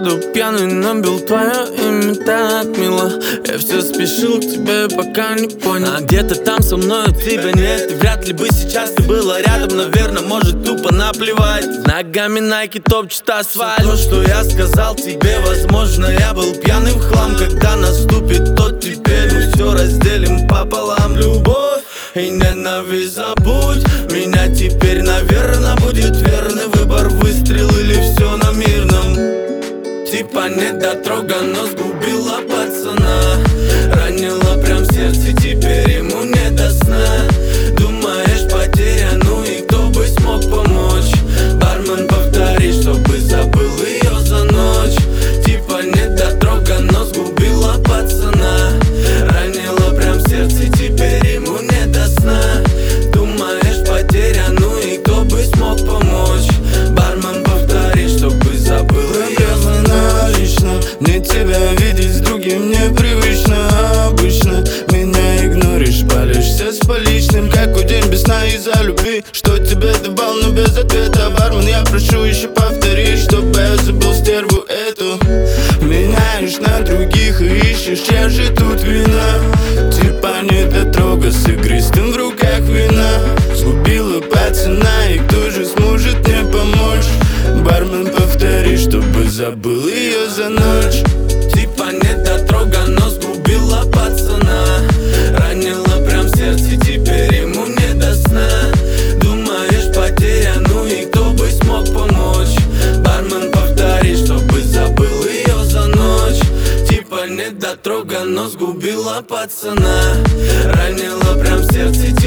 городу пьяный набил твое имя так мило. Я все спешил к тебе, пока не понял. А где-то там со мной тебя нет, и вряд ли бы сейчас ты была рядом. Наверное, может тупо наплевать. Ногами Nike топчет асфальт. То, что я сказал тебе, возможно, я был пьяный в хлам. Когда наступит тот теперь, мы все разделим пополам. Любовь и ненависть забудь. Меня теперь, наверное, будет верный выбор. Выстрел или все на мирном. Типа недотрога, но сгубила пацана. Ранила прям сердце, теперь ему не до сна. Думаешь, потеря, ну и кто бы смог помочь? Бармен, повтори, чтобы забыл ее за ночь. Типа недотрога, но сгубила пацана. Ранила прям сердце, теперь ему не до сна. Думаешь, потеря, ну и кто бы смог помочь? Бармен, повтори, чтобы забыл ее за ночь. Мне тебя видеть с другим непривычно. Обычно меня игноришь, палишься с поличным, как у день без сна из-за любви. Что тебе давал, но без ответа. Бармен, я прошу еще повтори, чтобы я забыл стерву эту. Меняешь на других и ищешь, чья же тут вина. Типа недотрога с игристым в руках вина. Сгубила пацана, и кто же сможет мне помочь? Бармен, повтори, чтобы забыл ее за ночь. Типа недотрога, но сгубила пацана. Ранила прям сердце, теперь ему не до сна. Думаешь, потеря, ну и кто бы смог помочь? Бармен, повтори, чтобы забыл ее за ночь. Типа недотрога, но сгубила пацана. Ранила прям сердце,